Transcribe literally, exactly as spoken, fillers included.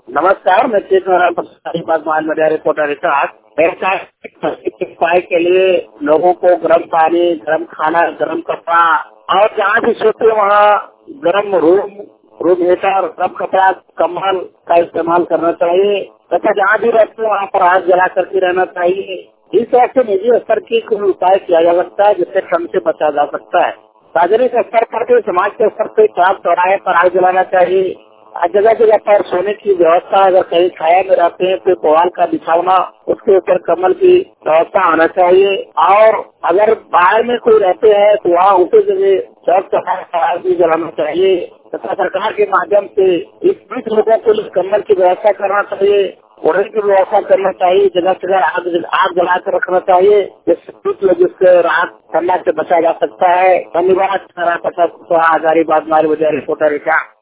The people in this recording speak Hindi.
नमस्कार, मैं चेतन रिपोर्टर रिटार्ट उपाय के लिए लोगों को गर्म पानी, गर्म खाना, गर्म कपड़ा और जहाँ भी सोते वहाँ गर्म रूम रूम हीटर, गर्म कपड़ा, कम्बल का इस्तेमाल करना चाहिए तथा जहाँ भी रहते वहाँ पर आग जला करके रहना चाहिए। इस तरह से निजी स्तर की कोई उपाय किया जा सकता है जिससे ठंड से बचा जा सकता है। सार्वजनिक स्तर पर के समाज के स्तर पर चार चौराहे पर आग जलाना चाहिए। जगह जगह पर सोने की व्यवस्था, अगर कहीं छाया में रहते हैं तो पुआल का बिछावना, उसके ऊपर कम्बल की व्यवस्था होना चाहिए। और अगर बाहर में कोई रहते हैं तो वहाँ उसे जगह चौक चौराहे पर आग भी जलाना चाहिए तथा सरकार के माध्यम से इस बीच लोगों को कम्बल की व्यवस्था करना चाहिए, ओढ़ने की व्यवस्था करना चाहिए, जगह जगह आग आग जला कर रखना चाहिए जिससे जिससे रात ठंडा से बचा जा सकता है। धन्यवाद। हजारीबाग रिपोर्टर।